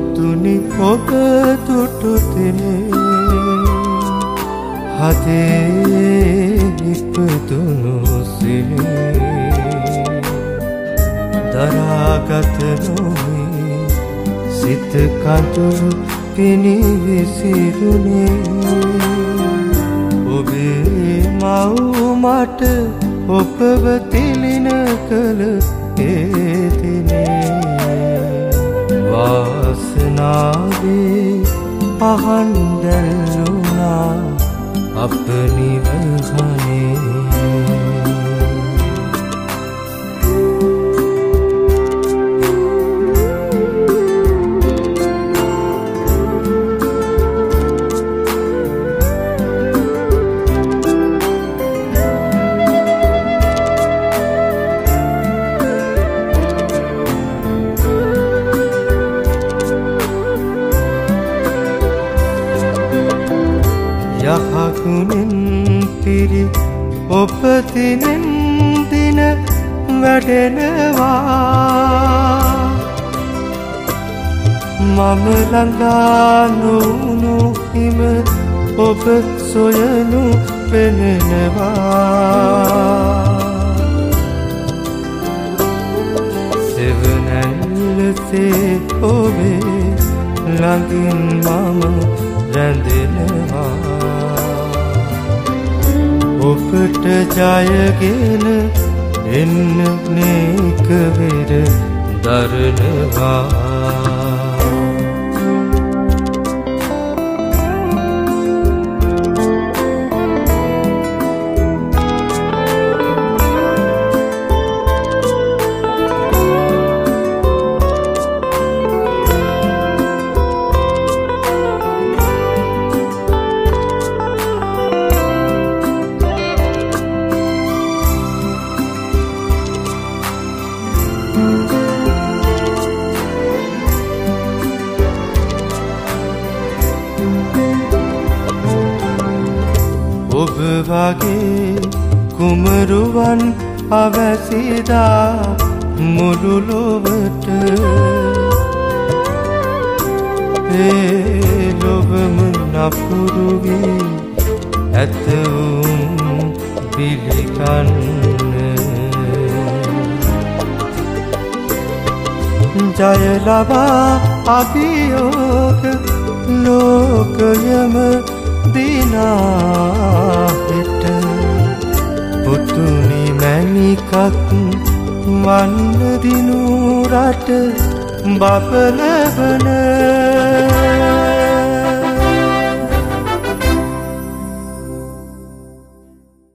පුතුනි ඔබ දුටු දිනේ හදේ ඉපදුණු සිනේ දරාගත නොවේ සිත කඳුළු පිනි විසිරුනේ ඔබේ මව් මට ඔබව තිලින කළ ඒ දිනේ වාසනාවේ පහන් දැල්ලුණා අප නිවහනේ යහගුණෙන් පිරි ඔබතිනෙන් දින වැඩෙනවා මම ළඟා නොවුණු හිම ඔබ සොයනු පෙනෙනවා සෙවණැල්ලසේ ඔබේ ළඟින් මම රැඳෙනවා ඔබට ජයගෙන එන්න නේක වෙර දරනවා ඔබ වගේ කුමරුවන් අවැසිදා මුළු ලොවට ඒ ලොවම නපුරු වී ඇතවුම් පිළිගන්න ජය ලබා අභියෝග ලෝකයම දිනාහෙට පුතුනි මැණිකක් වන්න දිනු රට බබලවන